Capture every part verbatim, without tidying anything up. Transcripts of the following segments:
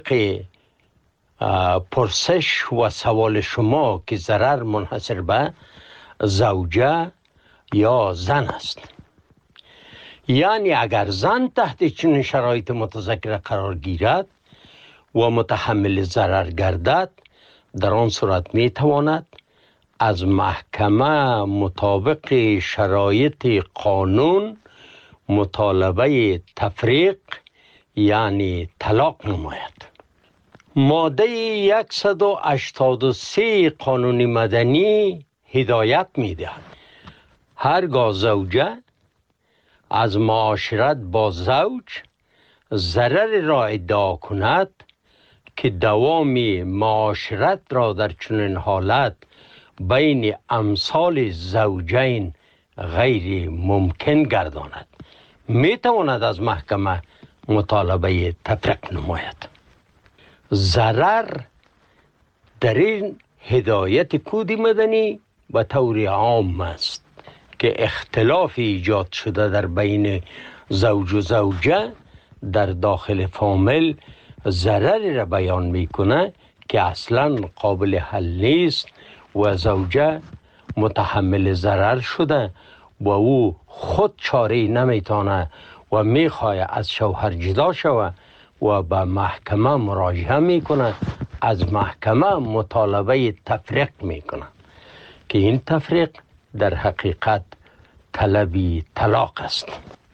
پرسش و سوال شما که ضرر منحصر به زوجه یا زن است. یعنی اگر زن تحت چنین شرایط متذکره قرار گیرد و متحمل ضرر گردد، در آن صورت می تواند از محکمه مطابق شرایط قانون مطالبه تفریق یعنی طلاق نماید. ماده صد و هشتاد و سه قانون مدنی هدایت می دهد هرگاه زوجه از معاشرت با زوج ضرر را ادعا کند که دوام معاشرت را در چنین حالت بین امثال زوجین غیر ممکن گرداند، می تواند از محکمه مطالبه تفریق نماید. ضرر در این هدایت کود مدنی به طور عام است که اختلاف ایجاد شده در بین زوج و زوجه در داخل فامیل ضرری را بیان میکنه که اصلا قابل حل نیست و زوجه متحمل ضرر شده و او خود چاره نمیتونه و میخواه از شوهر جدا شود و به محکمه مراجعه میکنه، از محکمه مطالبه تفریق میکنه که این تفریق در حقیقت طلبی طلاق است.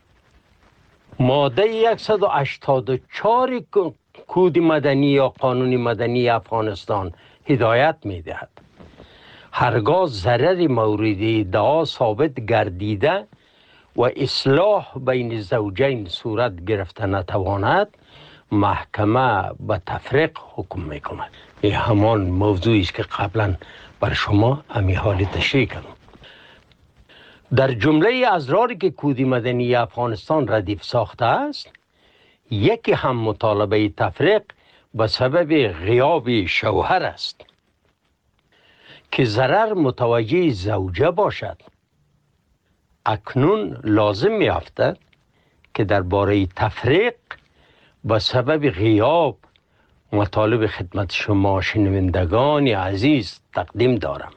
ماده صد و هشتاد و چهار کود مدنی یا قانون مدنی افغانستان هدایت میدهد هرگاه ضرر مورد ادعا ثابت گردیده و اصلاح بین زوجین صورت گرفته نتواند، محکمه به تفریق حکم میکند. این همان موضوعی است که قبلا بر شما امی حال تشریح کردم. در جمله ازراری که کود مدنی افغانستان ردیف ساخته است، یکی هم مطالبه تفریق به سبب غیاب شوهر است که ضرر متوجه زوجه باشد. اکنون لازم می افتد که درباره تفریق به سبب غیاب مطالب خدمت شما شنوندگان عزیز تقدیم دارم.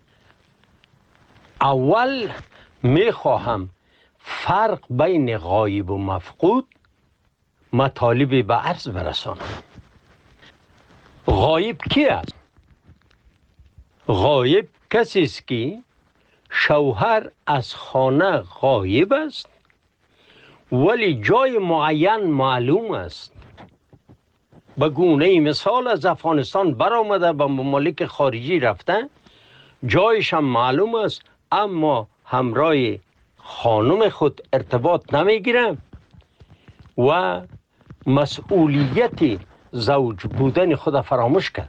اول می خواهم فرق بین غایب و مفقود مطالبی به عرض برسانم. غایب کی است؟ غایب کسی است که شوهر از خانه غایب است ولی جای معین معلوم است. به گونه مثال از افغانستان برآمده به ممالک خارجی رفته، جایش هم معلوم است اما همراه خانم خود ارتباط نمیگیره و مسئولیت زوج بودن خود فراموش کرده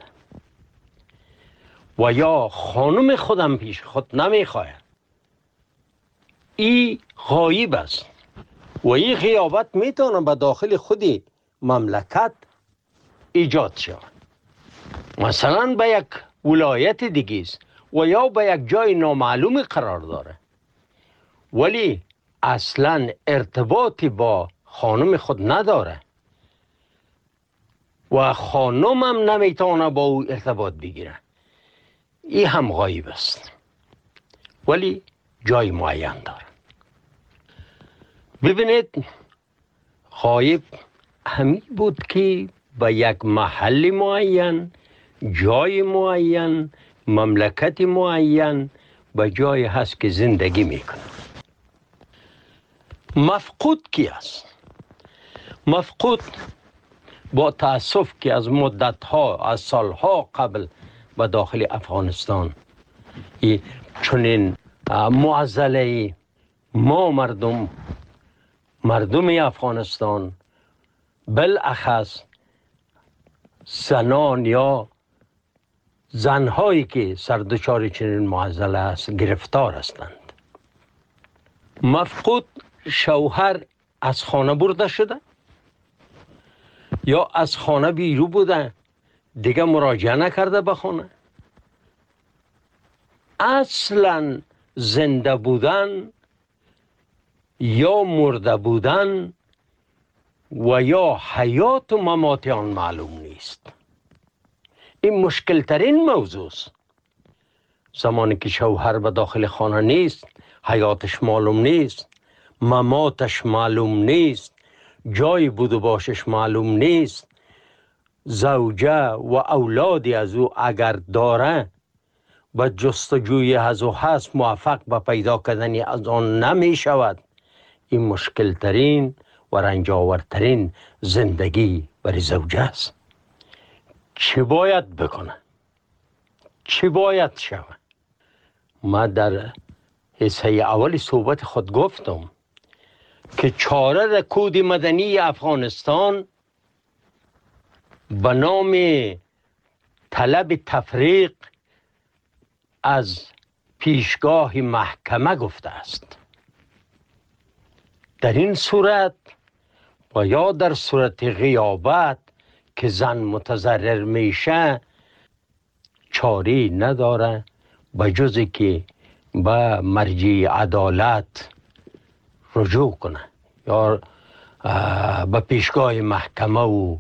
و یا خانم خودم پیش خود نمیخواه. این غایب است و این غیابت میتونه به داخل خودی مملکت ایجاد شود. مثلا به یک ولایت دیگه است و یا به یک جای نامعلوم قرار داره ولی اصلا ارتباطی با خانم خود نداره و خانم هم نمیتونه با او ارتباط بگیره. این هم غایب است ولی جای معین داره. ببینید، غایب همین بود که به یک محل معین، جای معین، مملکت معین به جای هست که زندگی میکنه. مفقود کی است؟ مفقود با تأسف که از مدتها، از سالها قبل به داخل افغانستان چنین معضله ما مردم مردم افغانستان بالاخص زنان یا زنهایی که سردچار چنین معضله است گرفتار هستند. مفقود شوهر از خانه برده شده یا از خانه بیرون بوده، دیگه مراجعه نکرده به خانه. اصلا زنده بودن یا مرده بودن و یا حیات و ممات آن معلوم نیست. این مشکل ترین موضوع است. زمانی که شوهر به داخل خانه نیست، حیاتش معلوم نیست، مماتش معلوم نیست، جای بود و باشش معلوم نیست، زوجه و اولادی از او اگر داره به جستجوی از او هست، موفق به پیدا کردن از آن نمی شود. این مشکل ترین و رنجاورترین زندگی برای زوجه است. چه باید بکنه؟ چه باید شود؟ ما در حصه اول صحبت خود گفتم که چاره در کود مدنی افغانستان به نام طلب تفریق از پیشگاه محکمه گفته است. در این صورت و یا در صورت غیابت که زن متضرر میشه، چاری نداره به جزی که به مرجع عدالت رجوع کنه یا به پیشگاه محکمه و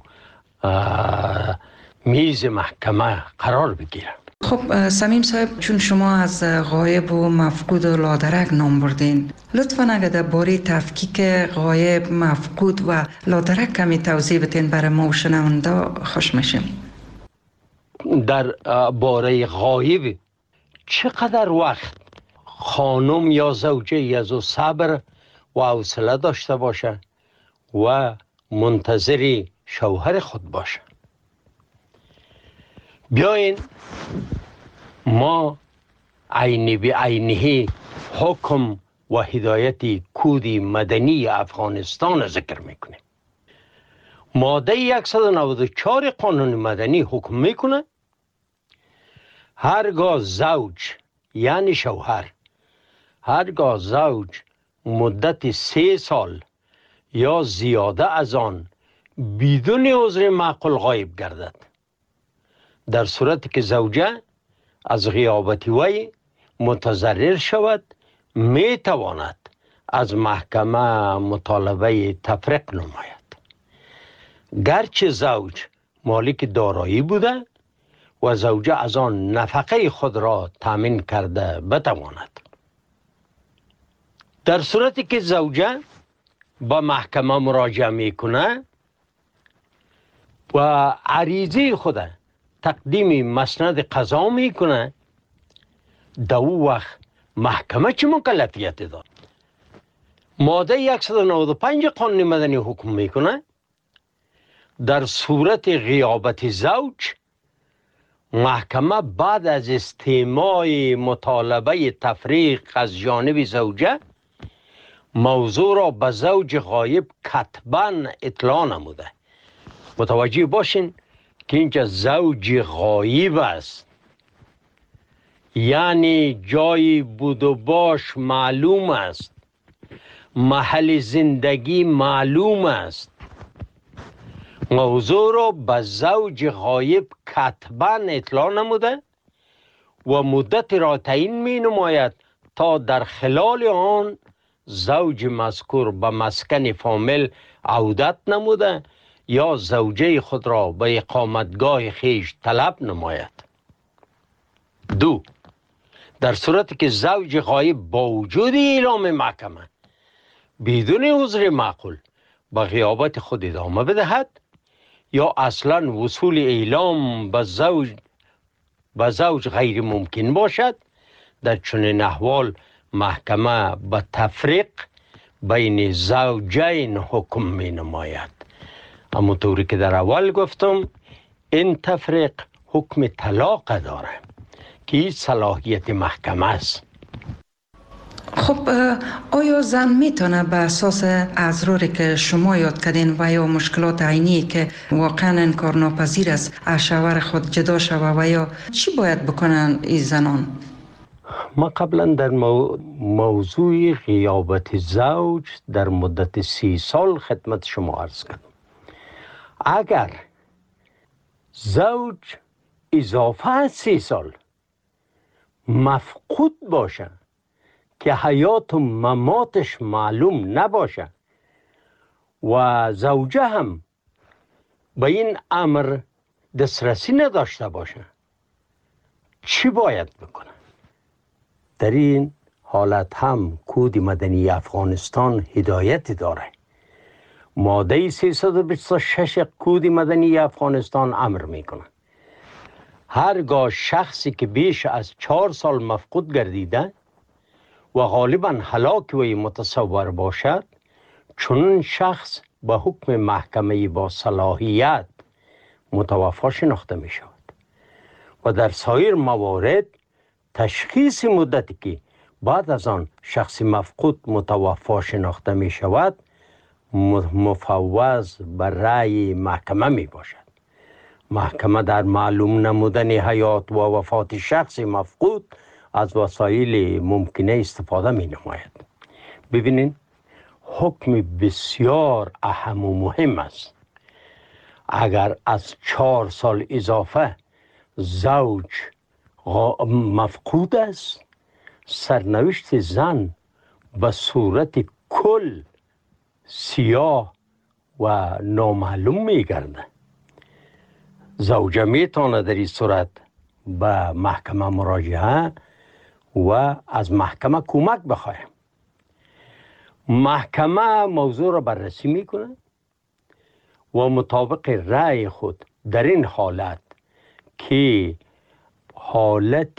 میز محکمه قرار بگیره. خب صمیم صاحب، چون شما از غایب و مفقود و لادرک نام بردین، لطفاً اگر درباره تفکیک غایب، مفقود و لادرک کمی توضیح بدین برای ما و شنونده خوش میشیم. در باره غایب چقدر وقت خانم یا زوجه از او صبر و حوصله داشته باشه و منتظر شوهر خود باشه؟ بیاین ما عینی به عینی حکم و هدایت کود مدنی افغانستان ذکر میکنیم. ماده صد و نود و چهار قانون مدنی حکم میکنه هرگاه زوج یعنی شوهر، هرگاه زوج مدت سه سال یا زیاده از آن بدون عذر معقول غایب گردد، در صورتی که زوجه از غیابت وی متضرر شود، می تواند از محکمه مطالبه تفریق نماید. گرچه زوج مالک دارایی بوده و زوجه از آن نفقه خود را تامین کرده بتواند. در صورتی که زوجه با محکمه مراجعه میکنه و عریضه خود تقدیم مسند قضا میکنه، در او وقت محکمه چه مکلفیت داد؟ ماده صد و نود و پنج قانون مدنی حکم میکنه در صورت غیابت زوج، محکمه بعد از استماع مطالبه تفریق از جانب زوجه موضوع را به زوج غایب کتباً اطلاع نموده. متوجه باشین که اینجا زوج غایب است، یعنی جای بود و باش معلوم است، محل زندگی معلوم است. موضوع را به زوج غایب کتباً اطلاع نموده و مدت را تعیین می نماید تا در خلال آن زوج مذکور به مسکن فامیل عودت نموده یا زوجه خود را به اقامتگاه خیش طلب نماید. دو، در صورتی که زوج غایب با وجود اعلام محکمه بدون عذر معقول به غیابت خود ادامه بدهد یا اصلا وصول اعلام به زوج به زوج غیر ممکن باشد، در چنین احوال محکمه به تفریق بین زوجین حکم می نماید. اما طوری که در اول گفتم، این تفریق حکم طلاق داره که صلاحیت محکمه است. خب آیا زن میتونه به اساس اضراری که شما یاد کردین و یا مشکلات عینی که واقعا انکارناپذیر است از شوهر خود جدا شوه و یا چی باید بکنن این زنان؟ ما قبلا در مو... موضوع غیابت زوج در مدت سی سال خدمت شما عرض کردم. اگر زوج اضافه از سی سال مفقود باشه که حیات و مماتش معلوم نباشه و زوجه هم به این امر دسترسی نداشته باشه، چی باید بکنه؟ در این حالت هم کود مدنی افغانستان هدایت داره. ماده سیصد و بیست و شش کود مدنی افغانستان امر میکنه هرگاه شخصی که بیش از چهار سال مفقود گردیده و غالبا هلاک وی متصور باشد، چون شخص به حکم محکمه با صلاحیت متوفا شناخته می شود و در سایر موارد تشخیص مدتی که بعد از آن شخص مفقود متوفا شناخته می شود مفوض بر رأی محکمه می باشد. محکمه در معلوم نمودن حیات و وفات شخص مفقود از وسایل ممکنه استفاده می نماید. ببینید حکم بسیار اهم و مهم است. اگر از چهار سال اضافه زوج مفقود است، سرنوشت زن به صورت کل سیاه و نامعلوم می گرده. زوجه می تانه در این صورت به محکمه مراجعه و از محکمه کمک بخواهد. محکمه موضوع را بررسی میکنه و مطابق رأی خود در این حالت که حالت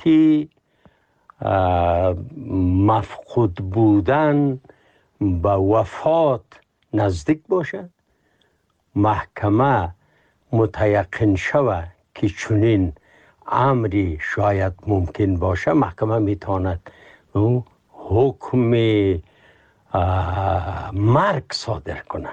مفقود بودن به وفات نزدیک باشه، محکمه متیقن شود که چنین امری شاید ممکن باشه، محکمه میتواند حکم مرگ صادر کنه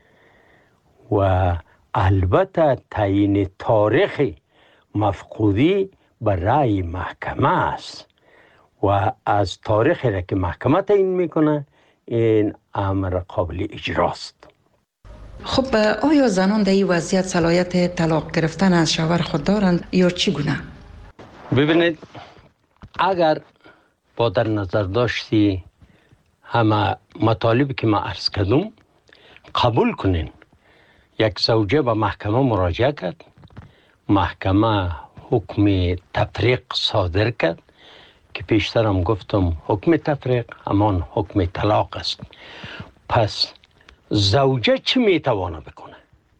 و البته تعیین تاریخ مفقودی به رأی محکمه است و از تاریخی را که محکمه تعیین میکنه این امر قابل اجراست. خب آیا زنان در این وضعیت صلاحیت طلاق گرفتن از شوهر خود دارند یا چگونه؟ ببینید اگر با در نظر داشتی همه مطالبی که ما عرض کردم قبول کنین، یک زوجه به محکمه مراجعه کرد، محکمه حکم تفریق صادر کرد که پیشتر هم گفتم حکم تفریق همان حکم طلاق است. پس زوجه چی میتوانه بکنه؟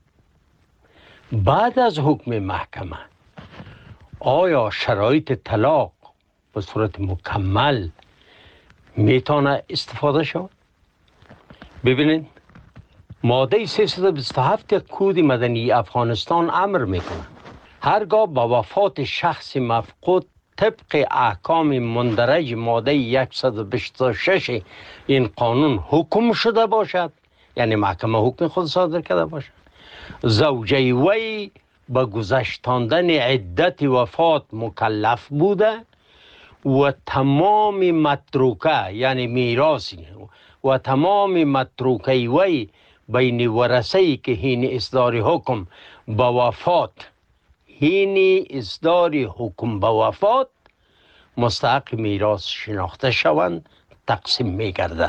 بعد از حکم محکمه آیا شرایط طلاق به صورت مکمل میتونه استفاده شود؟ ببینید ماده سیصد و بیست و هفت کود مدنی افغانستان امر میکنه هرگاه با وفات شخص مفقود طبق احکام مندرج ماده صد و بیست و شش این قانون حکم شده باشد، یعنی محکمه حکم خود صادر کرده باشد، زوجه وی به گذشتاندن عدت وفات مکلف بوده و تمام متروکه یعنی میراثی و تمام متروکه وی بین ورثه‌ای که حین اصدار حکم به وفات حین اصدار حکم به وفات مستحق میراث شناخته شوند تقسیم می گردد.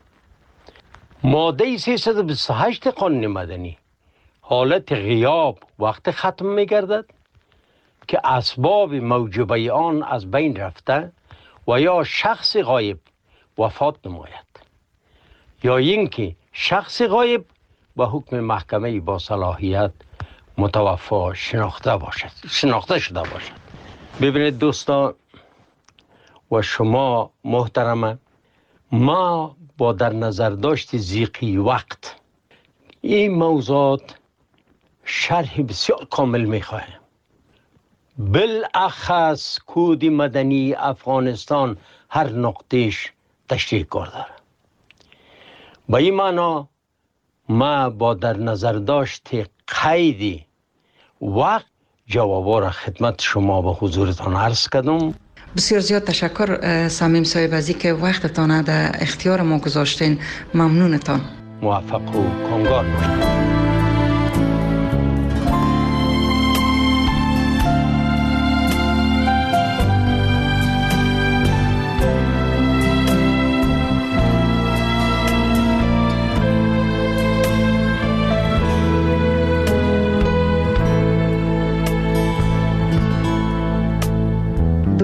ماده سیصد و بیست و هشت قانون مدنی حالت غیاب وقت ختم می گردد که اسباب موجبه آن از بین رفته و یا شخص غایب وفات نماید یا اینکه شخص غایب به حکم محکمه با صلاحیت متوفا شناخته باشد شناخته شده باشد. ببینید دوستان و شما محترمه، ما با در نظر داشت ضیقی وقت این موضوعات شرح بسیار کامل میخواهیم. بالاخص کود مدنی افغانستان هر نقطهش تشریح کرده. با این معنا ما با در نظر داشت قید وقت جوابا را خدمت شما به حضورتان عرض کردم. بسیار زیاد تشکر صمیم صاحب از اینکه وقتتان در اختیار ما گذاشتین. ممنونتان. موفق و کامگار باشید.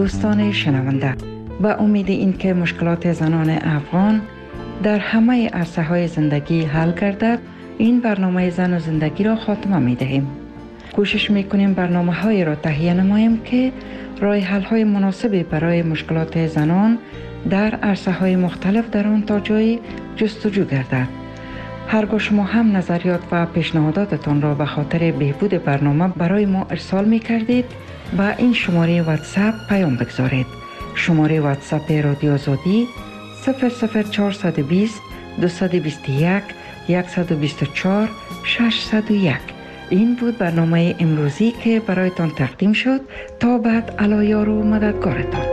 دوستان شنونده، با امید اینکه مشکلات زنان افغان در همه عرصه‌های زندگی حل گردد، این برنامه زن و زندگی را خاتمه می‌دهیم. کوشش می‌کنیم برنامه‌هایی را تهیه نماییم که راه حل‌های مناسبی برای مشکلات زنان در عرصه‌های مختلف در آن تا جایی جستجو گردد. هرگاه شما هم نظریات و پیشنهاداتتان را به خاطر بهبود برنامه برای ما ارسال می‌کردید، با این شماره واتساپ پیام بگذارید. شماره واتساپ رادیو آزادی صفر صفر چهارصد و بیست دویست و بیست و یک صد و بیست و چهار ششصد و یک. این بود برنامه امروزی که برایتان تقدیم شد. تا بعد، علی یار و مددگارتان.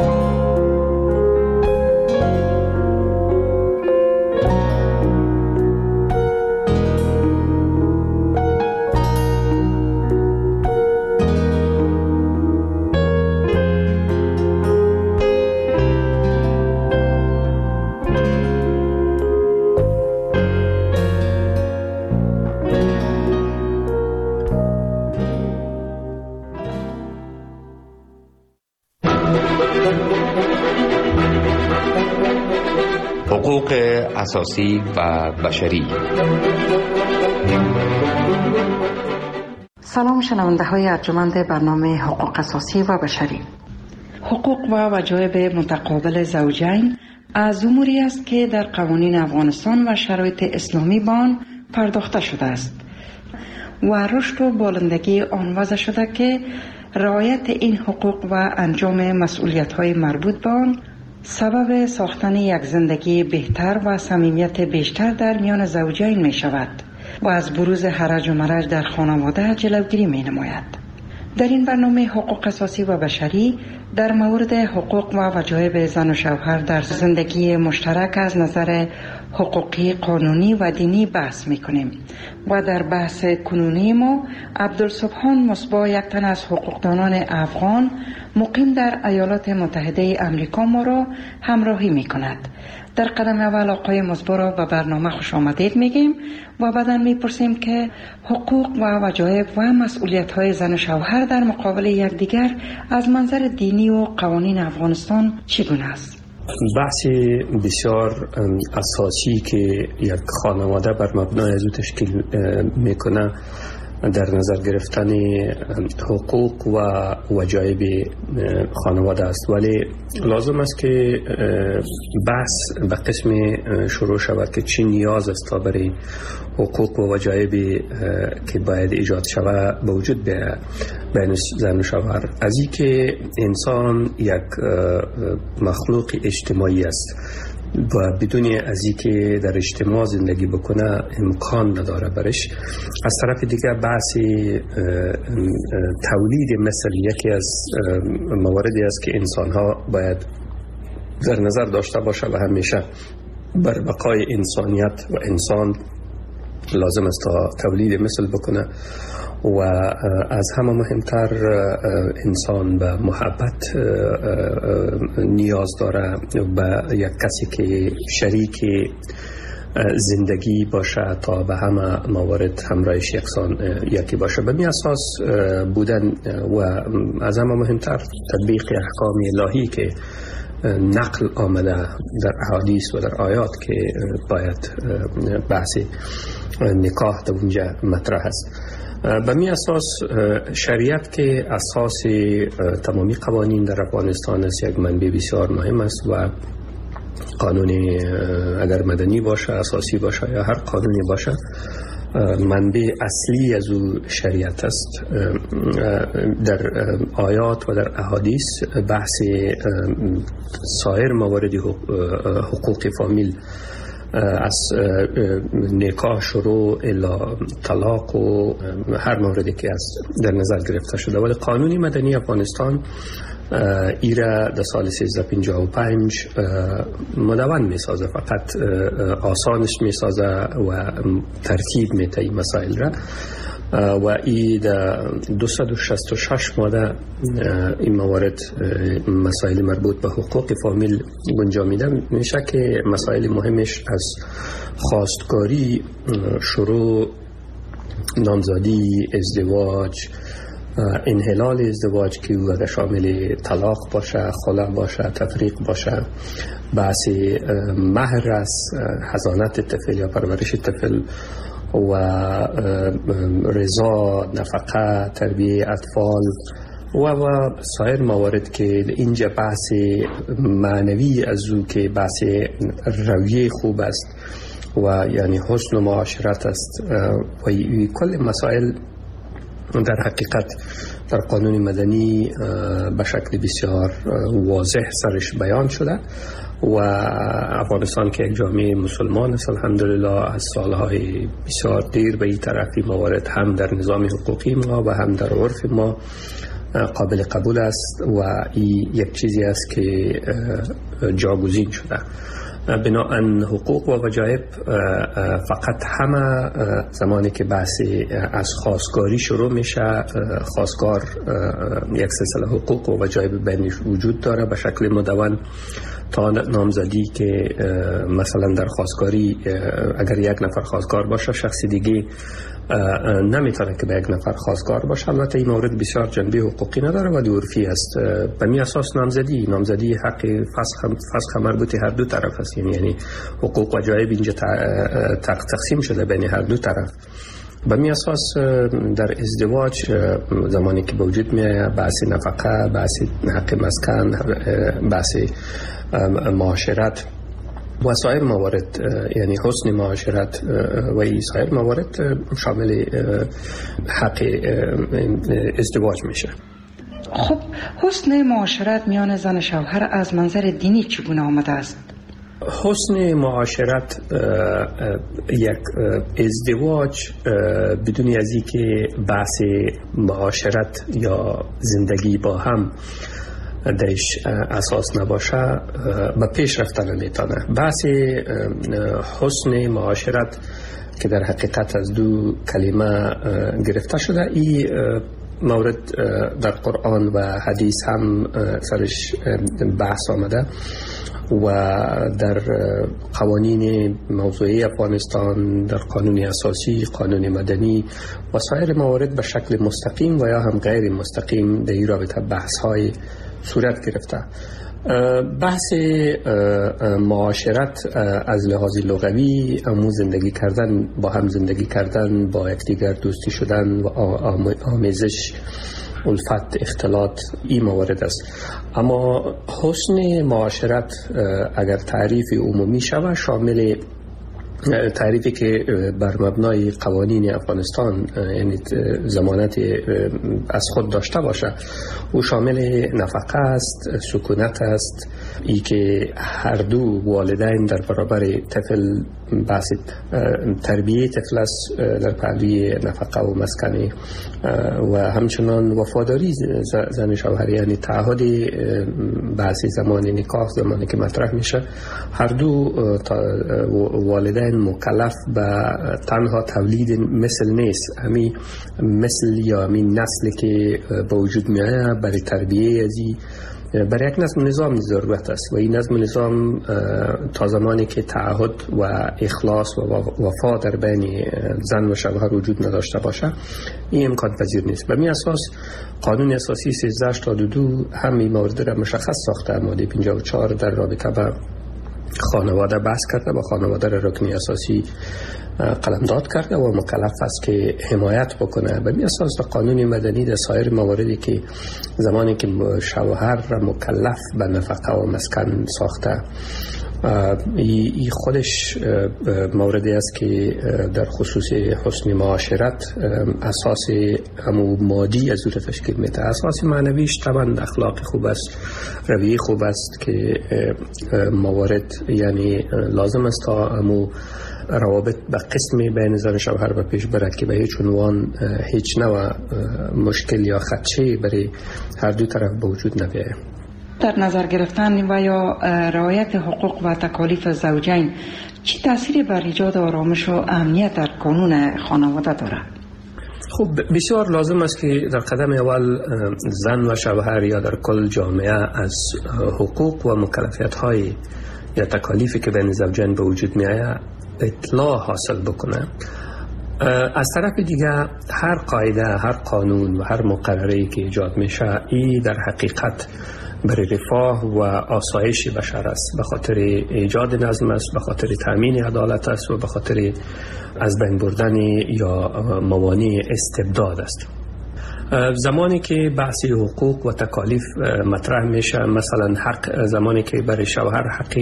حقوق اساسی و بشری. سلام شنونده های ارجمند برنامه حقوق اساسی و بشری. حقوق و وجایب متقابل زوجین از اموری است که در قوانین افغانستان و شرایط اسلامی به آن پرداخته شده است و رشد و بالندگی آن وضع شده که رعایت این حقوق و انجام مسئولیت های مربوط به آن سبب ساختن یک زندگی بهتر و صمیمیت بیشتر در میان زوجین می شود و از بروز هرج و مرج در خانواده جلوگیری می نماید. در این برنامه حقوق اساسی و بشری در مورد حقوق و وجایب زن و شوهر در زندگی مشترک از نظر حقوقی، قانونی و دینی بحث می کنیم و در بحث کنونی ما عبدالسبحان مصباح، یک تن از حقوقدانان افغان مقیم در ایالات متحده امریکا، ما را همراهی می کند. در قدم اول آقای مصباح را به برنامه خوش آمدید میگیم و بعدا میپرسیم که حقوق و وجایب و مسئولیت های زن و شوهر در مقابل یکدیگر از منظر دینی و قوانین افغانستان چگونه است؟ بحث بسیار اساسی که یک خانواده بر مبنای از او تشکیل میکنه در نظر گرفتن حقوق و وجایب خانواده است، ولی لازم است که بحث به قسم شروع شود که چی نیاز است تا برای حقوق و وجایبی که باید ایجاد شود به وجود بین زن و شوهر. از این که انسان یک مخلوق اجتماعی است و بدون از این که در اجتماع زندگی بکنه امکان نداره برش. از طرف دیگه بحث تولید مثل یکی از مواردی است که انسان ها باید در نظر داشته باشه و همیشه بر بقای انسانیت و انسان لازم است تا تولید مثل بکنه و از همه مهمتر انسان به محبت نیاز داره، به یک کسی که شریک زندگی باشه تا به همه موارد همراهش یکسان یکی باشه. به می اساس بودن و از همه مهمتر تطبیق احکام الهی که نقل آمده در احادیث و در آیات که باید بحث نکاح در اونجا مطرح است. به می اساس شریعت که اساس تمامی قوانین در افغانستان است یک منبع بسیار مهم است و قانون اگر مدنی باشه، اساسی باشه یا هر قانونی باشه، منبع اصلی از او شریعت است. در آیات و در احادیث بحث سایر موارد حقوق فامیل از نکاح شروع الا طلاق و هر موردی که از در نظر گرفته شده، ولی قانون مدنی افغانستان ایره در سال سیزده پنجاه و پنج مدون می سازه، فقط آسانش می سازه و ترتیب می ته مسائل را و ای در دویست و شصت و شش ماده این موارد مسائل مربوط به حقوق فامیل گنجا میده. میشه که مسائل مهمش از خواستگاری، شروع، نامزدی، ازدواج، انحلال ازدواج که او شامل طلاق باشه، خلع باشه، تفریق باشه، بحث مهر است، حضانت طفل یا پرورش طفل و رضا، نفقه، تربیه اطفال و و سایر موارد که اینجا بحث معنوی از او که بحث رویه خوب است و یعنی حسن و معاشرت است و کل مسائل در حقیقت در قانون مدنی به شکل بسیار واضح سرش بیان شده و افغانستان که یک جامعه مسلمان است الحمدلله از سالهای بسیار دیر به این طرفی موارد هم در نظام حقوقی ما و هم در عرف ما قابل قبول است و این یک چیزی است که جاگزین شده. بنابراین حقوق و وجایب فقط همه زمانی که بحث از خواستگاری شروع میشه، خواستگار یک سلسله حقوق و وجایب بینش وجود داره به شکل مدون تا نامزدی که مثلا در خواستگاری اگر یک نفر خواستگار باشه شخصی دیگه نمیتونه که به یک نفر خواستگار باشه. البته این مورد بسیار جنبه حقوقی نداره و عرفی است. به می اساس نامزدی نامزدی حق فسخ فسخ مربوط هر دو طرف است، یعنی یعنی حقوق و وجایب اینجا تقسیم شده بین هر دو طرف. به می اساس در ازدواج زمانی که به وجود میاد بحث نفقه، بحث حق مسکن، بحث معاشرت و سایر موارد یعنی حسن معاشرت و این سایر موارد شامل حق ازدواج میشه. خب حسن معاشرت میان زن و شوهر از منظر دینی چگونه آمده است؟ حسن معاشرت یک ازدواج بدون از اینکه بحث معاشرت یا زندگی با هم درش اساس نباشه به پیش رفتن نمیتونه. بحث حسن معاشرت که در حقیقت از دو کلمه گرفته شده، این مورد در قرآن و حدیث هم سرش بحث آمده و در قوانین موضوعی افغانستان، در قانون اساسی، قانون مدنی و سایر موارد به شکل مستقیم و یا هم غیر مستقیم در این رابطه بحث های صورت گرفته. بحث معاشرت از لحاظ لغوی امو زندگی کردن، با هم زندگی کردن، با یکدیگر دوستی شدن و آمیزش، الفت، اختلاط، این موارد است. اما حسن معاشرت اگر تعریف عمومی شود شامل تعریفی که بر مبنای قوانین افغانستان یعنی ضمانت از خود داشته باشه او شامل نفقه است، سکونت است، ای که هر دو والدین در برابر طفل بحث تربیه طفل است در پهلوی نفقه و مسکن و همچنان وفاداری زن شوهر یعنی تعهد بحث زمان نکاح زمانی که مطرح میشه هر دو والدین مکلف به تنها تولید مثل نیست، همین مثل یا همین نسلی که به وجود میاد برای تربیه ازی برای یک نظم نظام ضرورت است و این نظم نظام تا زمانی که تعهد و اخلاص و وفا در بین زن و شوهر وجود نداشته باشه این امکان پذیر نیست. به می اساس قانون اساسی سیزده هشتاد و دو همین مورد را مشخص ساخته. ماده پنجاه و چهار در رابطه با خانواده بحث کرده، با خانواده را رکنی اساسی قلمداد کرده و مکلف است که حمایت بکنه. به اساس قانون مدنی در سایر مواردی که زمانی که شوهر را مکلف به نفقه و مسکن ساخته این خودش موردی است که در خصوص حسن معاشرت اساس همو مادی از او تشکیل میده. اساس معنویش طبعا اخلاق خوب است، رویه خوب است که موارد یعنی لازم است تا همو روابط به قسمی بین زن و شوهر به پیش برد که به هیچ عنوان هیچ نوع مشکل یا خدشه برای هر دو طرف به وجود نبیاید. در نظر گرفتن و یا رعایت حقوق و تکالیف زوجین چه تأثیری بر ایجاد آرامش و امنیت در قانون خانواده دارد؟ خب بسیار لازم است که در قدم اول زن و شوهر یا در کل جامعه از حقوق و مکلفیت های یا تکالیفی که بین زوجین به وجود می آید اطلاع حاصل بکنه از طرف دیگه هر قاعده، هر قانون و هر مقرری که ایجاد میشه این در حقیقت برای رفاه و آسایش بشر است، به خاطر ایجاد نظم است، به خاطر تامین عدالت است و به خاطر از بین بردن یا موانع استبداد است. زمانی که بحث حقوق و تکالیف مطرح میشه، مثلا حق زمانی که برای شوهر حق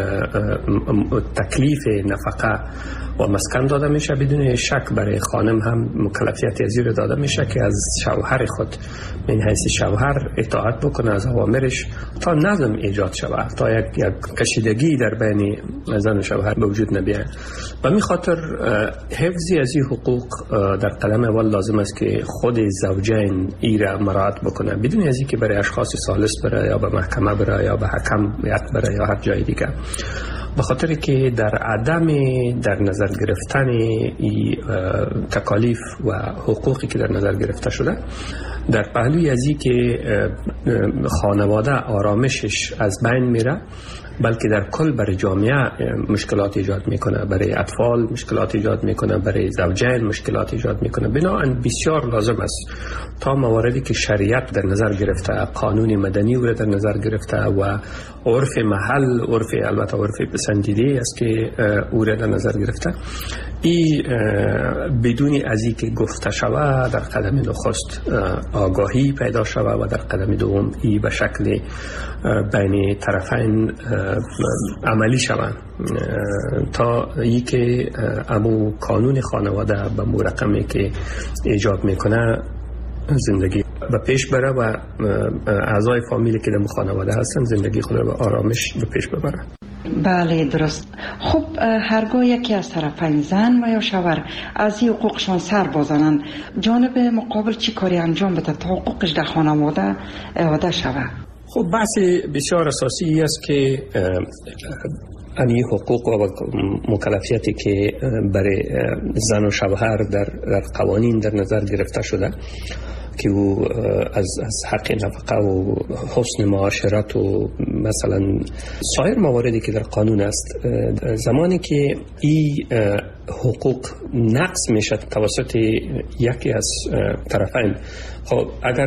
تکلیف نفقه و مسکن داده میشه، بدون شک برای خانم هم مکلفیت زیر داده میشه که از شوهر خود من حیث شوهر اطاعت بکنه از اوامرش تا نظم ایجاد شود، تا یک, یک کشیدگی در بین زن و شوهر به وجود نبیاید. و می خاطر حفظی از این حقوق در قدم اول لازم است که خود زوجین ای را مراعات بکنه، بدون از اینکه برای اشخاص ثالث بره یا به محکمه بره یا به حکم بره یا هر جای دیگه، به خاطر که در عدم در نظر گرفتن ای تکالیف و حقوقی که در نظر گرفته شده، در پهلوی از این که خانواده آرامشش از بین میره، بلکه در کل برای جامعه مشکلات ایجاد میکنه، برای اطفال مشکلات ایجاد میکنه، برای زوجین مشکلات ایجاد میکنه. بنابراین بسیار لازم است تا مواردی که شریعت در نظر گرفته، قانون مدنی او در نظر گرفته و عرف محل، عرف البته عرف پسندیده است که او در نظر گرفته، ای بدون از این که گفته شود در قدم نخست آگاهی پیدا شود و در قدم دوم ای به شکل بین طرفین عملی شود، تا ای که امو قانون خانواده به مو رقمی که ایجاد میکنه زندگی به پیش بره و اعضای فامیلی که در خانواده هستن زندگی خود رو به آرامش به پیش ببره. بله درست. خب هرگاه یکی از طرفین زن و یا شوهر از این حقوقشان سر بازنند، جانب مقابل چی کاری انجام بده تا حقوقش در خانواده اعاده شود؟ خب بحث بسیار اساسی است که این حقوق و مکلفیتی که برای زن و شوهر در, در قوانین در نظر گرفته شده که او از, از حق نفقه و حسن معاشرت و مثلا سایر مواردی که در قانون است، زمانی که این حقوق نقض میشه توسط یکی از طرفین، خب اگر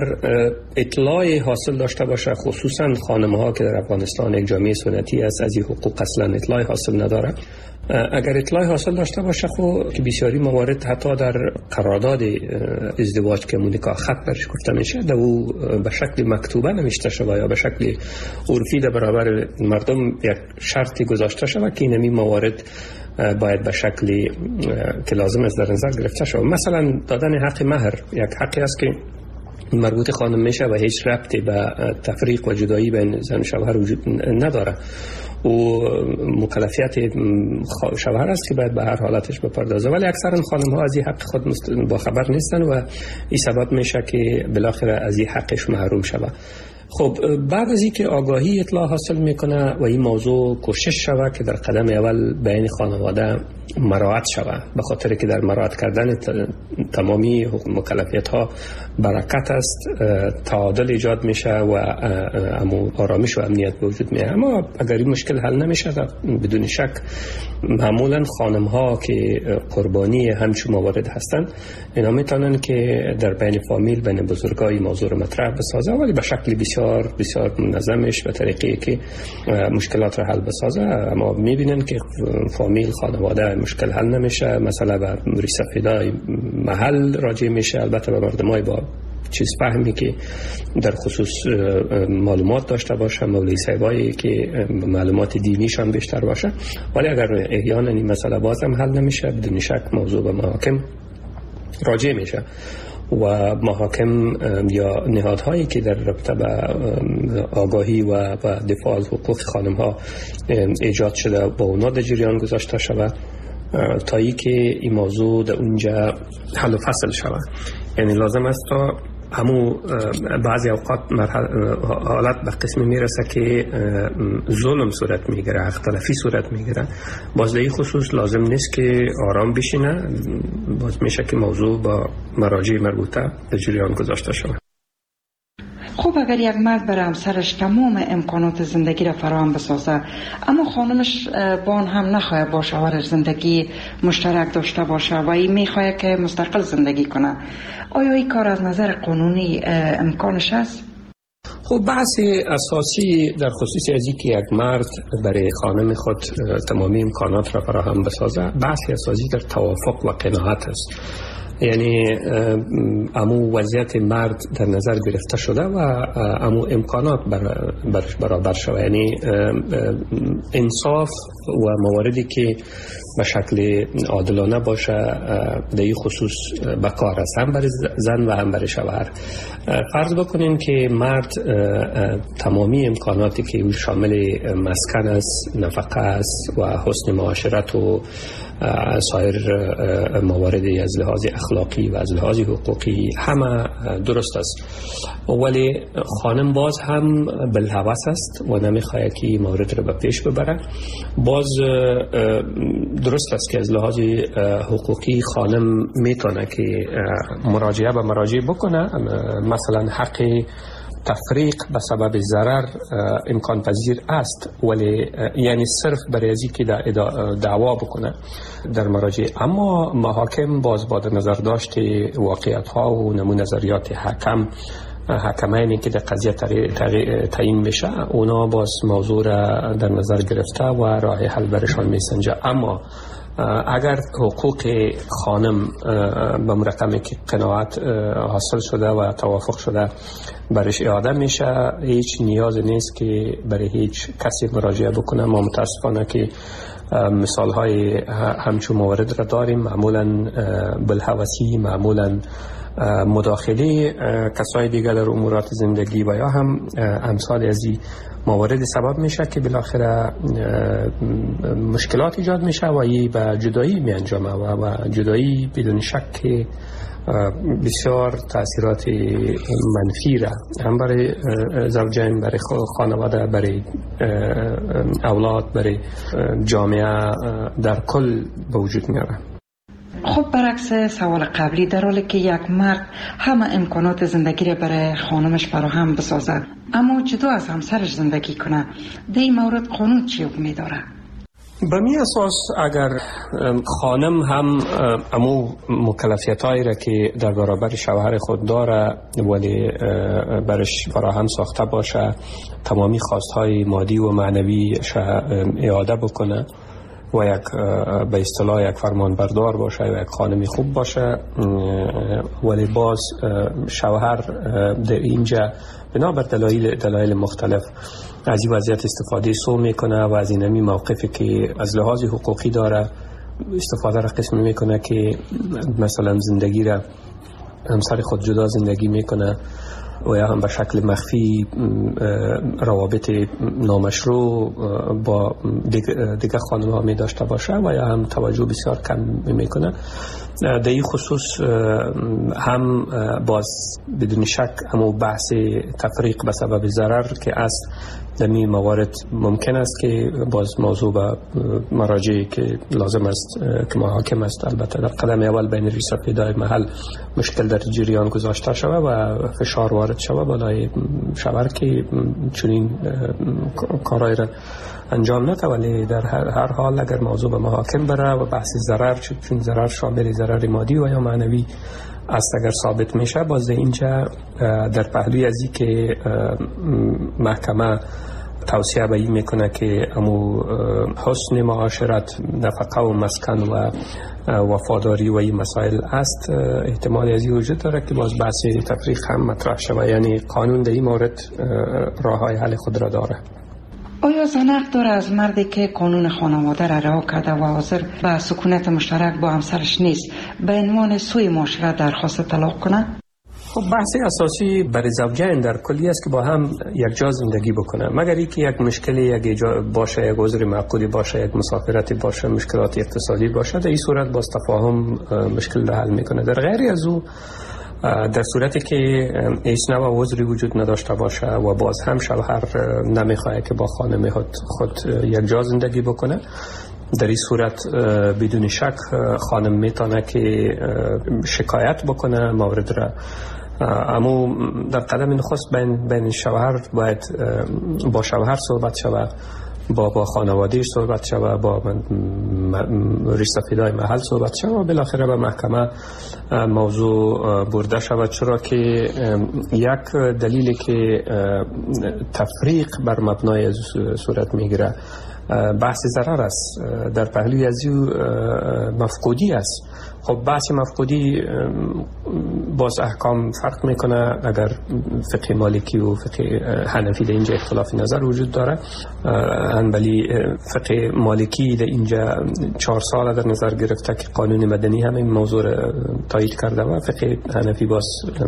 اطلاع حاصل داشته باشه، خصوصا خانم ها که در افغانستان یک جامعه سنتی است، از این حقوق اصلا اطلاع حاصل نداره، اگر اطلاع حاصل داشته باشه، خب که بسیاری موارد حتی در قرارداد ازدواج که مونیکا خط برش گفته میشه، در او به شکل مکتوبه نمیشته شده یا به شکل عرفی در برابر مردم یک شرطی گذاشته شده که این موارد باید به شکلی که لازم است در نظر گرفته شود. مثلا دادن حق مهر یک حقی است که مربوط خانم میشه و هیچ ربطی به تفریق و جدایی بین زن و شوهر وجود نداره و مکلفیت شوهر است که باید به هر حالتش بپردازه، ولی اکثرا خانم ها از این حق خود با خبر نیستن و این سبب میشه که بالاخره از این حقش محروم شود. خب بعد از اینکه آگاهی اطلاع حاصل میکنه و این موضوع کوشش شود که در قدم اول بین خانواده مراعات شود، به خاطر که در مراعات کردن تمامی مکلفیت ها برکت است، تعادل ایجاد میشه و آرامش و امنیت به وجود میاد. اما اگر این مشکل حل نمیشه، بدون شک معمولا خانم ها که قربانی همچون موارد هستند، اینا میتونن که در بین فامیل، بین بزرگای موضوع رو مطرح بسازه، ولی به شکل بسیار بسیار منظمش به طریقی که مشکلات رو حل بسازه. اما میبینن که فامیل، خانواده مشکل حل نمیشه، مثلا به موری سفیدای محل راجع میشه، البته به مردمای با چیز فهمی که در خصوص معلومات داشته باشه، مولوی صاحبایی که معلومات دینیشان بیشتر باشه، ولی اگر احیانا این مسئله بازم حل نمیشه، بدون شک موضوع به محاکم راجع میشه و محاکم یا نهادهایی که در رابطه به آگاهی و دفاع از حقوق خانم ها ایجاد شده با اونا در جریان گذاشته شود تا ای که این موضوع در اونجا حل و فصل شود. یعنی لازم است تا همو بعضی اوقات حالت به قسم میرسه که ظلم صورت میگیره، حق تلفی صورت میگیره، باز در این خصوص لازم نیست که آرام بشینه، باز میشه که موضوع با مراجع مربوطه در جریان گذاشته شود. خوب اگر یک مرد برای همسرش تمام امکانات زندگی را فراهم بسازه، اما خانمش با آن هم نخواهد با شوهرش زندگی مشترک داشته باشه و این میخواهد که مستقل زندگی کنه، آیا این کار از نظر قانونی امکانش است؟ خب بحث اساسی در خصوص از اینکه یک مرد برای خانم خود تمامی امکانات را فراهم بسازه، بحث اساسی در توافق و قناعت است. یعنی امو وضعیت مرد در نظر گرفته شده و امو امکانات برش برابر شده، یعنی انصاف و مواردی که به شکل عادلانه باشه در این خصوص به کار است، هم برای زن و هم برای شوهر. فرض بکنیم که مرد تمامی امکاناتی که شامل مسکن است، نفقه است و حسن معاشرت و سایر مواردی از لحاظ اخلاقی و از لحاظ حقوقی همه درست است، ولی خانم باز هم بالهوس است و نمیخواهد که مورد را به پیش ببره. باز درست است که از لحاظ حقوقی خانم میتونه که مراجعه به مراجع بکنه، مثلا حق تفریق به سبب ضرر امکان پذیر است، ولی یعنی صرف برای ازی که دعوا بکنه در مراجع. اما محاکم باز با نظر داشت واقعیت ها و نمون نظریات حکم حکمینی که در قضیه تعیین میشه، اونا باز موضوع را در نظر گرفته و راه حل برشان میسنجه. اما اگر حقوق خانم به مرقمی که قناعت حاصل شده و توافق شده برش اعاده میشه، هیچ نیاز نیست که برای هیچ کسی مراجعه بکنه. ما متاسفانه که مثال های همچون موارد را داریم، معمولا بالهوسی، معمولا مداخله کسای دیگر در امورات زندگی و یا هم امثال از این موارد سبب میشه که بالاخره مشکلات ایجاد میشه و این به جدایی می انجامه و جدایی بدون شک بسیار تاثیرات منفی را هم برای زوجین، برای خانواده، برای اولاد، برای جامعه در کل به وجود میاره. خب برعکس سوال قبلی، در حالی که یک مرد همه امکانات زندگی را برای خانمش فراهم بسازد اما جدا از همسرش زندگی کنه، در این مورد قانون چی حکم می‌داره؟ به می اساس اگر خانم هم امو مکلفیتایی را که در برابر شوهر خود داره ولی برش فراهم ساخته باشه، تمامی خواستهای مادی و معنوی اعاده بکنه و یک به اصطلاح یک فرمان بردار باشه و یک خانمی خوب باشه، ولی باز شوهر در اینجا بنابر دلایل دلایل مختلف از این وضعیت استفاده سو میکنه و از این همی موقفی که از لحاظ حقوقی داره استفاده را قسمی میکنه که مثلا زندگی را همسر خود جدا زندگی میکنه و یا هم به شکل مخفی روابط نامشروع با دیگه خانم ها می داشته باشه و یا هم توجه بسیار کم می کنه. در این خصوص هم باز بدون شک همو بحث تفریق به سبب ضرر که است، در این موارد ممکن است که باز موضوع به مراجعی که لازم است که محاکم است البته در قدم اول بین ریس و پیدای محل مشکل در جریان گذاشته شده و فشار وارد شده بالای شوهر که چنین کارهای را انجام نده، ولی در هر حال اگر موضوع به محاکم بره و بحث ضرر، چون ضرر شامل ضرر مادی و یا معنوی است، اگر ثابت میشه، باز اینجا در پهلوی ازی که محکمه توصیه به این میکنه که امو حسن معاشرت، نفقه و مسکن و وفاداری و این مسائل است، احتمال ازی وجود داره که باز بحث تفریق هم مطرح شود. یعنی قانون در این مورد راه های حل خود را داره. آیا زن حق داره از مردی که قانون خانواده را رها کرده و حاضر به سکونت مشترک با همسرش نیست به عنوان سوی معاشرت درخواست طلاق کنه؟ خب بحث اساسی برای زوجین در کلی است که با هم یک جا زندگی بکنه، مگر اینکه یک مشکلی یک باشه، یک عذر معقولی باشه، یک مسافرتی باشه، مشکلات اقتصادی باشه، در این صورت باز تفاهم مشکل را حل میکنه. در غیر از او، در صورتی که هیچ نوع عذری وجود نداشته باشه و باز هم شوهر نمیخواد که با خانم خود, خود یک جا زندگی بکنه، در این صورت بدون شک خانم میتونه که شکایت بکنه، مورد را اما در قدم نخست بین بین شوهر باید با شوهر صحبت شود، با با خانوادهش صحبت شود، با ریش‌سفیدای محل صحبت شود و بالاخره به محکمه موضوع برده شود، چرا که یک دلیلی که تفریق بر مبنای صورت میگیره بحث ضرر است، در پهلوی از او مفقودی است. خب بحث مفقودی باز احکام فرق میکنه، اگر فقه مالکی و فقه حنفی در اینجا اختلاف نظر وجود داره، ولی فقه مالکی در اینجا چهار سال در نظر گرفته که قانون مدنی همین موضوع تایید کرده و فقه حنفی باز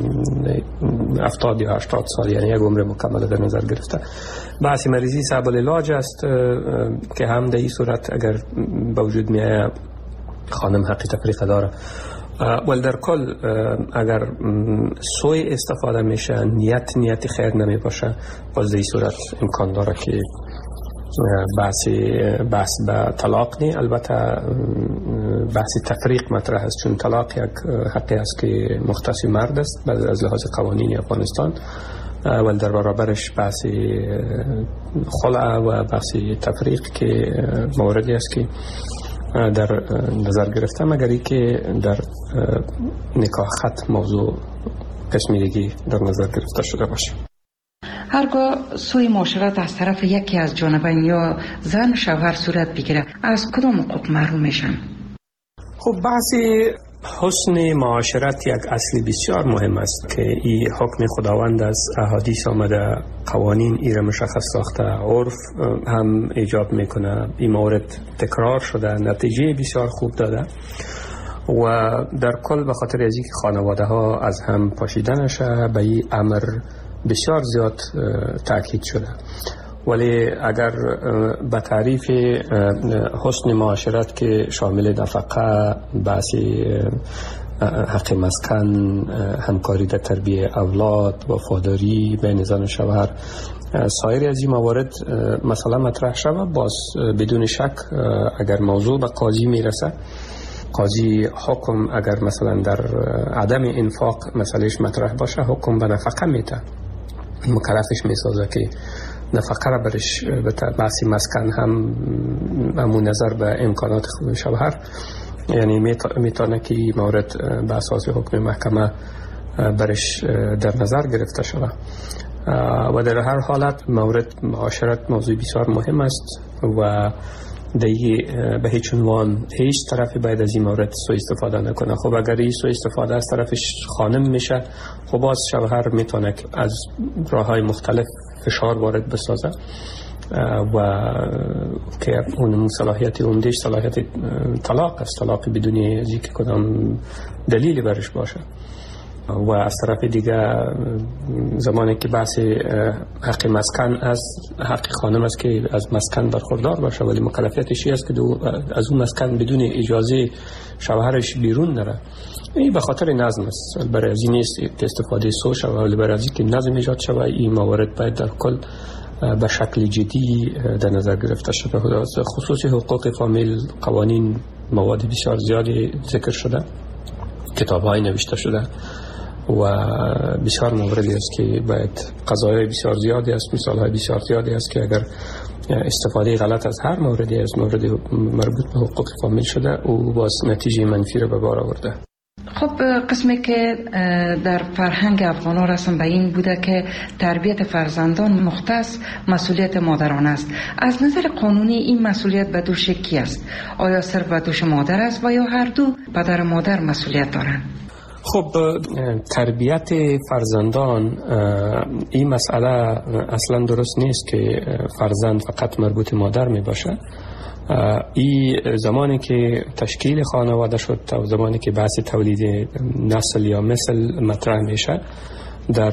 هفتاد یا هشتاد سال، یعنی یک عمر مکمل در نظر گرفته. بحث مریضی صعب العلاج است که هم در این صورت اگر به وجود میاد خانم حقی تفریق داره. ولی در کل اگر سوی استفاده میشه، نیت نیت خیر نمی باشه، باز در این صورت امکان داره که بحث بحث به طلاق نی. البته بحث تفریق مطرح است، چون طلاق یک حقی است که مختص مرد است از لحاظ قوانین افغانستان، ولی در برابرش بحث خلع و بحث تفریق که موردی است که در نظر گرفتم، مگر ای که در نکاح خط موضوع قسمیدگی در نظر گرفته شده باشه. هرگاه سوی معاشرت از طرف یکی از جانبین یا زن شوهر صورت بگیره، از کدام حقوق محروم میشن؟ خب بحث حسن معاشرت یک اصل بسیار مهم است که این حکم خداوند است، احادیث آمده، قوانین ایره مشخص ساخته، عرف هم ایجاب میکنه، این مورد تکرار شده، نتیجه بسیار خوب داده و در کل به خاطر از اینکه خانواده ها از هم پاشیده نشه به این امر بسیار زیاد تاکید شده. ولی اگر به تعریف حسن معاشرت که شامل نفقه، بحث حق مسکن، همکاری در تربیت اولاد، وفاداری بین زن و شوهر، سایر از این موارد مثلا مطرح شود، باز بدون شک اگر موضوع به قاضی میرسه، قاضی حکم اگر مثلا در عدم انفاق مسئلهش مطرح باشه، حکم به نفقه میده، مکلفش میسازه که نفقه را برش بحث مسکن هم همون نظر به امکانات شوهر، یعنی میتونه که مورد به اساس حکم محکمه برش در نظر گرفته شده و در هر حالت مورد معاشرت موضوع بسیار مهم است و دیگه به هیچ عنوان هیچ طرفی باید از این مورد سوء استفاده نکنه. خب اگر این سوء استفاده از طرفش خانم میشه، خب باز شوهر میتونه که از راههای مختلف فشار وارد بسازه و که اون صلاحیت عمدهش صلاحیت طلاق است، طلاق بدون اینکه کدام دلیلی برش باشه. و از طرف دیگه زمانی که بحث حق مسکن است، حق خانم است که از مسکن برخوردار باشه، ولی مکلفیتش است که از اون مسکن بدون اجازه شوهرش بیرون نره. این به خاطر نظم است، برای از این نیست که استفاده سو شود، ولی برای از این که نظم ایجاد شود این موارد باید در کل به شکل جدی در نظر گرفته شده. خصوصی حقوق فامیل قوانین مواد بسیار زیادی ذکر شده، کتاب‌های نوشته شده و بسیار موردی است که باید قضایای بسیار زیادی است، مثال‌های بسیار زیادی است که اگر استفاده غلط از هر موردی از مورد مربوط به حقوق فامیل شده او باز نتیجه منفی رو به بار آورده. خب قسمی که در فرهنگ افغان‌ها رسم به این بوده که تربیت فرزندان مختص مسئولیت مادران است. از نظر قانونی این مسئولیت به دوش کی است؟ آیا صرف به دوش مادر است و یا هر دو پدر و مادر مسئولیت دارند؟ خب تربیت فرزندان این مسئله اصلا درست نیست که فرزند فقط مربوط مادر می باشه. این زمانی که تشکیل خانواده شد و زمانی که بحث تولید نسل یا مثل مطرح میشه، در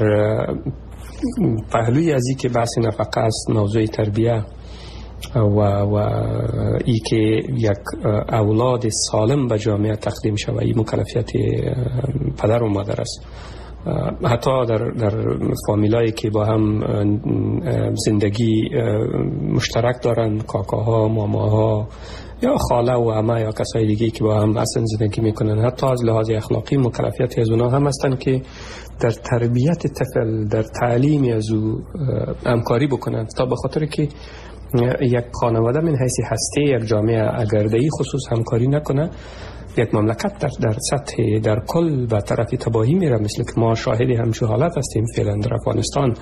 پهلوی از این که بحث نفقه است، موضوع تربیه و و ای که یک اولاد سالم به جامعه تقدیم شود، این مکلفیت پدر و مادر است حتی در در فامیلایی که با هم زندگی مشترک دارن، کاکاها، ماماها یا خاله و عمه یا کسای دیگه که با هم اصلا زندگی میکنن، حتی از لحاظ اخلاقی مکلفیتی از اونها هم هستن که در تربیت طفل، در تعلیم از او همکاری بکنن، تا به خاطر که یک خانواده من حیث هسته یک جامعه اگر در این خصوص همکاری نکنه، یک مملکت در در سطح در کل به طرف تباهی میره، مثل که ما شاهد همچون حالت هستیم فعلا در افغانستان.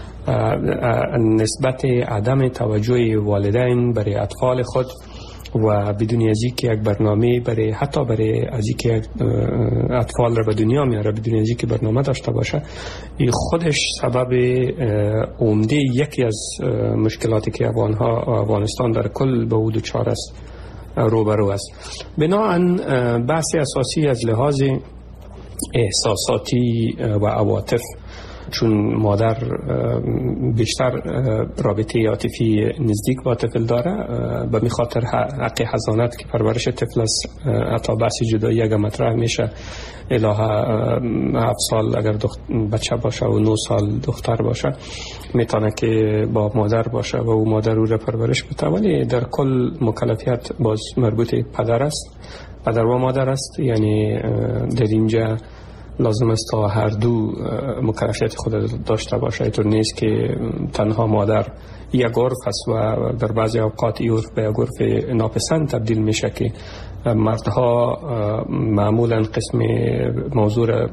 نسبت عدم توجه والدین برای اطفال خود و بدون از اینکه یک برنامه برای حتی برای از اینکه اطفال را به دنیا میاره بدون از اینکه برنامه داشته باشه، این خودش سبب عمده یکی از مشکلاتی که افغانها افغانستان در کل به او دچار است روبرو است. بنابراین بحث اساسی از لحاظ احساساتی و عواطف، چون مادر بیشتر رابطه عاطفی نزدیک با طفل داره، به می خاطر حق حضانت که پرورش طفل است، حتی بحث جدایی اگر مطرح میشه الهه هفت سال اگر بچه باشه و نه سال دختر باشه میتونه که با مادر باشه و او مادر او را پرورش بده، ولی در کل مکلفیت باز مربوط پدر است، پدر و مادر است. یعنی در اینجا لازم است تا هر دو مکلفیت خود داشته باشه. اینطور نیست که تنها مادر یک عرف است و در بعضی اوقات این عرف به یک عرف ناپسند تبدیل میشه که مردها معمولا قسم موضوع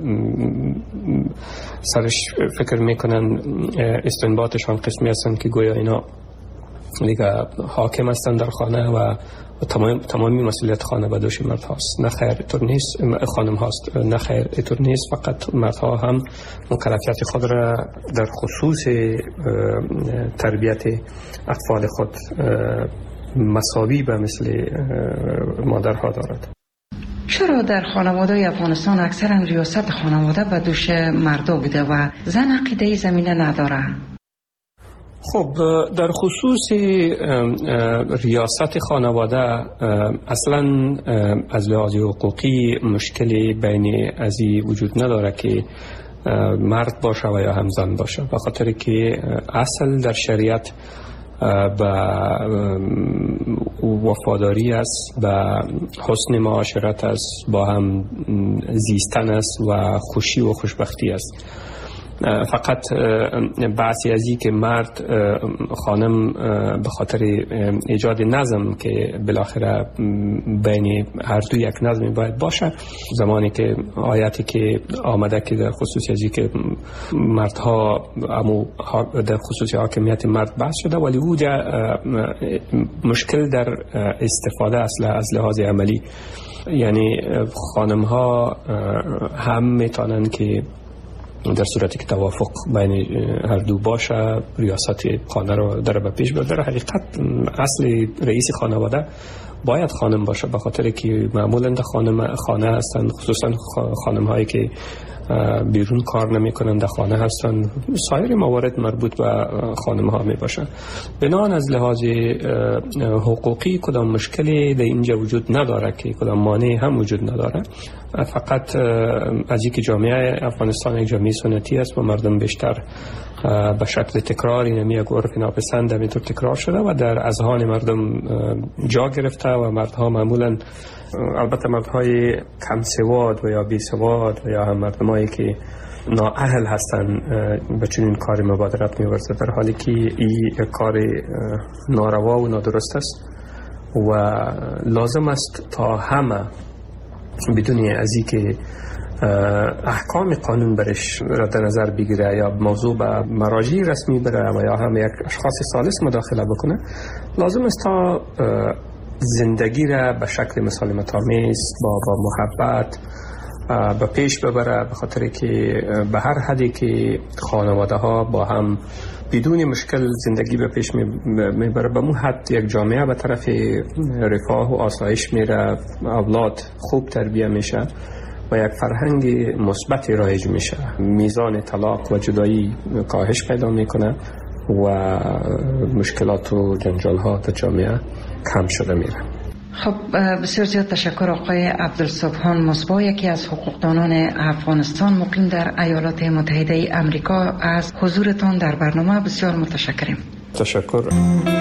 سرش فکر میکنن، استنباطشان قسمی هستند که گویا اینا دیگه حاکم هستند در خانه و تمام تمامی مسئولیت خانه به دوش مرد هاست. نه خیر، اینطور نیست. خانم هاست. نه خیر، اینطور نیست. فقط مردها هم مکلفیت خود را در خصوص تربیت اطفال خود مساوی به مثل مادرها دارد. چرا در خانواده افغانستان اکثرا ریاست خانواده به دوش مردا بوده و زن عقیده زمینه نداره؟ خب در خصوص ریاست خانواده اصلا از لحاظ حقوقی مشکلی بین ازی وجود نداره که مرد باشه و یا هم زن باشه، به خاطر که اصل در شریعت به وفاداری است، به حسن معاشرت است، با هم زیستن است و خوشی و خوشبختی است. فقط بحثی از این که مرد خانم به خاطر ایجاد نظم که بالاخره بین هر دو یک نظمی باید باشه، زمانی که آیاتی که آمده که در خصوص از این که مردها امو در خصوص حاکمیت مرد بحث شده، ولی او مشکل در استفاده است از لحاظ عملی. یعنی خانم ها هم میتونن که در صورتی که توافق بین هر دو باشه ریاست خانه رو در به پیش ببره. حقیقت اصل رئیس خانواده باید خانم باشه، به خاطر که معمولا در خانم خانه هستن، خصوصا خانم هایی که بیرون کار نمی کنن در خانه هستن. سایر موارد مربوط به خانم ها می باشه. بنابراین از لحاظ حقوقی کدام مشکلی در اینجا وجود نداره که کدام مانعی هم وجود نداره. فقط از اینکه جامعه افغانستان یک جامعه سنتی است و مردم بیشتر به شکل تکراری نمی یک عرف ناپسند همینطور تکرار شده و در اذهان مردم جا گرفته و مردها معمولا، البته مردهای کم سواد و یا بی سواد و یا هم مردمایی که نااهل هستن به چنین کاری مبادرت می‌ورزه، در حالی که این کار ناروا و نادرست است و لازم است تا همه بدون از اینکه احکام قانون برش را در نظر بگیره یا موضوع به مراجع رسمی بره و یا هم یک اشخاص ثالث مداخله بکنه، لازم است تا زندگی را به شکل مسالمت آمیز با با محبت به پیش ببره، به خاطر که به هر حدی که خانواده ها با هم بدون مشکل زندگی به پیش میبره، به مو حد یک جامعه به طرف رفاه و آسایش میره، اولاد خوب تربیه میشه و یک فرهنگ مثبت رایج میشه، میزان طلاق و جدایی کاهش پیدا میکنه و مشکلات و جنجال ها در جامعه کم شده میره. خب بسیار زیاد تشکر آقای عبدالسبحان مصباح، یکی از حقوقدانان افغانستان مقیم در ایالات متحده ای آمریکا. از حضورتان در برنامه بسیار متشکریم. تشکر.